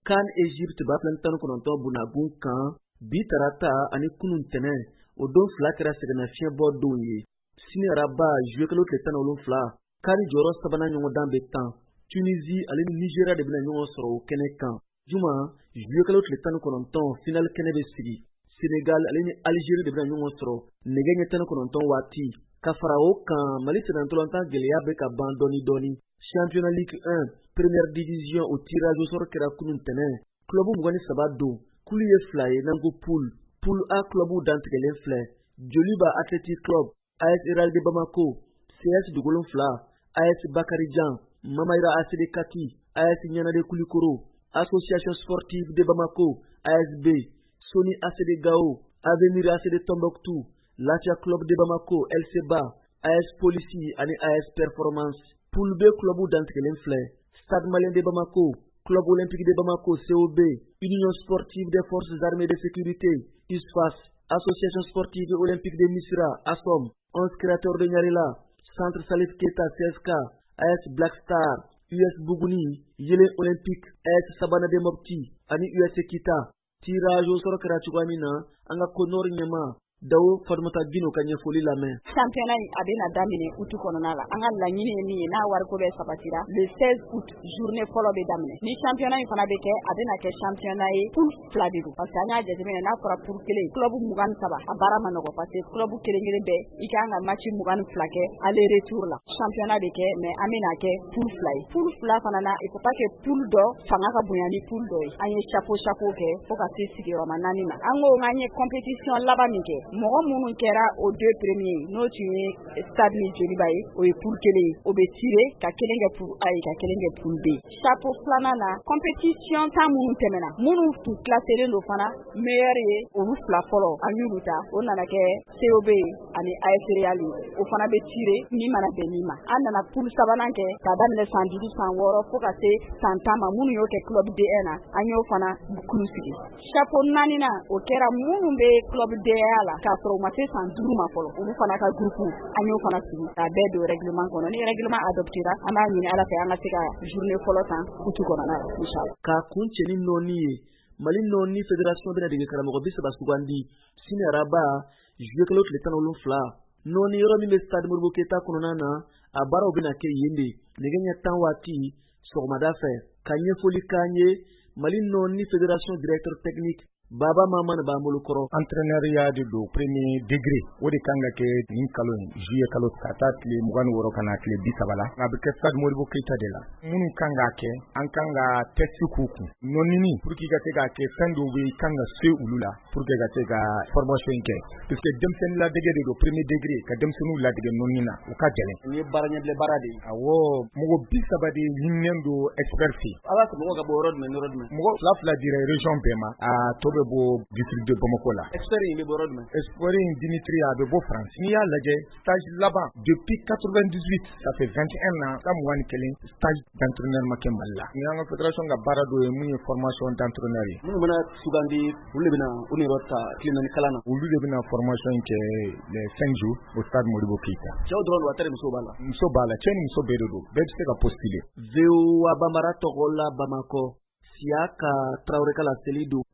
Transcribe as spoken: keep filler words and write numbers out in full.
kan Egypte ba filan tan kononto bunagun kan bi tarata ani kunun tene o don fila kɛra sɛgɛnnafiɲɛ bɔ don ye sini araba juillet kalo tile tan wolonfila kari jɔyɔrɔ sabanan ɲɔgɔn dan bɛ tan Tunisie ale ni Nigeria de bɛna ɲɔgɔn sɔrɔ o kɛnɛ kan juma juillet kalo tile tan kɔnɔntɔn final kɛnɛ bɛ sigi Senegal ale ni Algérie de bɛna ɲɔgɔn sɔrɔ nɛgɛ ɲɛ tan kɔnɔntɔn waati ka fara o kan Mali sɛbɛntolantan gɛlɛya bɛ ka ban dɔɔni dɔɔni Championnat Ligue un première division o tirage au sort kɛra kunun tɛnɛ club mugan ni saba don kulu ye fila ye nango poule poule A club dantigɛlen filɛ Joliba Athletic Club A S Real de Bamako C S Dugolon fila A S Bakarijan Mamaira A C D Kati A S Nianade Kulikoro Association Sportive de Bamako A S B Sony A C D Gao Avenir A C D Tombouctou Latia Club de Bamako L C B A A S Police ani A S Performance Poule B club dantigɛlen filɛ Stade Malien de Bamako Club Olympique de Bamako C O B Union Sportive des Forces Armées de Sécurité U S F A S Association Sportive Olympique de Misra A S O M onze créateurs de Nyarila Centre Salif Keita C S K A S Black Star U S Bougouni Yele Olympique A S Sabana de Mopti ani U S Kita tirage au sort kɛra cogoya min na an ka Konor ɲɛma Dawo Fadumata Gino ka ɲɛfɔli lamɛn. Championnat a bɛna daminɛ août kɔnɔna la. An ka laɲini ye min ye n'a wariko bɛ sabatira le seize août journée fɔlɔ bɛ daminɛ. Ni championnat in fana bɛ kɛ a bɛna kɛ championnat ye poule fila de don. Parce que an y'a jateminɛ n'a fɔra poule kelen club mugan ni saba a baara ma nɔgɔ parce que club kelen kelen bɛɛ i kan ka match mugan ni fila kɛ aller retour la. Championnat bɛ kɛ mais an bɛna kɛ poule fila ye. Poule fila fana na il faut pas que poule dɔ fanga ka bonya ni poule dɔ ye. An ye chapeau chapeau kɛ fo ka se sigiyɔrɔma naani ma. An ko an ye compétition laban min kɛ mɔgɔ minnu kɛra o deux premiers n'o tun ye Stade ni Joliba ye o ye poule kelen o bɛ tiré ka kelen kɛ poule A ye ka kelen kɛ poule B. Chapeau filanan na compétition tan minnu tɛmɛna minnu tun classelen don fana meilleur ye olu fila fɔlɔ an y'olu ta o nana kɛ C O B ani A S Real o fana bɛ tiré min mana bɛn min ma. An nana poule sabanan kɛ ka daminɛ san duuru san wɔɔrɔ fo ka se san tan ma minnu y'o kɛ club D un na an y'o fana kuru sigi. Chapeau naani na o kɛra minnu bɛ club D un la k'a sɔrɔ u ma se san duuru ma fɔlɔ olu fana ka groupe an y'o fana sigi k'a bɛɛ don règlement kɔnɔ ni règlement adoptera an b'a ɲini Ala fɛ an ka se ka journée fɔlɔ tan août kɔnɔna la inchallah. K'a kun cɛ ni nɔɔni ye Mali nɔɔni fédération bɛna dege karamɔgɔ bi saba sugandi sini araba juillet kalo tile tan wolonfila nɔɔni yɔrɔ min bɛ Stade Modibo Keita kɔnɔna na a baaraw bɛna kɛ yen de nɛgɛ ɲɛ tan waati sɔgɔmada fɛ ka ɲɛfɔli k'an ye Mali nɔɔni fédération directeur technique Baba Maman b'an bolo kɔrɔ. Entraîneur de do premier degré o de kan ka kɛ nin kalo in juillet kalo ka taa tile mugan ni wɔɔrɔ ka na tile bi saba la a bɛ kɛ Stade Modibo Keita de la minnu kan k'a kɛ an kan ka test k'u kun nɔnini pour que ka se k'a kɛ fɛn dɔw bɛ kan ka se olu la pour que ka se ka formation kɛ parce que denmisɛnnin ladege de do premier degré ka denmisɛnninw ladege nɔnini na u ka gɛlɛn. Nin ye baara ɲɛbila baara de ye. Awɔ mɔgɔ bi saba de ɲininen do expert fɛ. Ala ka mɔgɔ ka bɔ yɔrɔ jumɛn yɔrɔ jumɛn. Mɔgɔ fila fila dira région bɛɛ ma a tɔ bɛ bɔ district de Bamako la. Expert in bɛ bɔ yɔrɔ jumɛn. Expert in Dimitri a bɛ bɔ France. N'i y'a lajɛ stage laban depuis quatre-vingt-dix-huit ça fait vingt et un ans ka mugan ni kelen stage d'entraîneur ma kɛ Mali la. Ni an ka fédération ka baara dɔ ye mun ye formation d'entraîneur ye. Minnu bɛna sugandi olu de bɛna u ni yɔrɔ ta tile naani kalan na. Olu de bɛna formation in kɛ les cinq jours au Stade Modibo Keita. Cɛw dɔrɔn don a tɛ muso b'a la. Muso b'a la cɛ ni muso bɛɛ de don bɛɛ bɛ se ka postuler. V O A Bambara tɔgɔ la Bamako Siaka Traoré ka laseli don.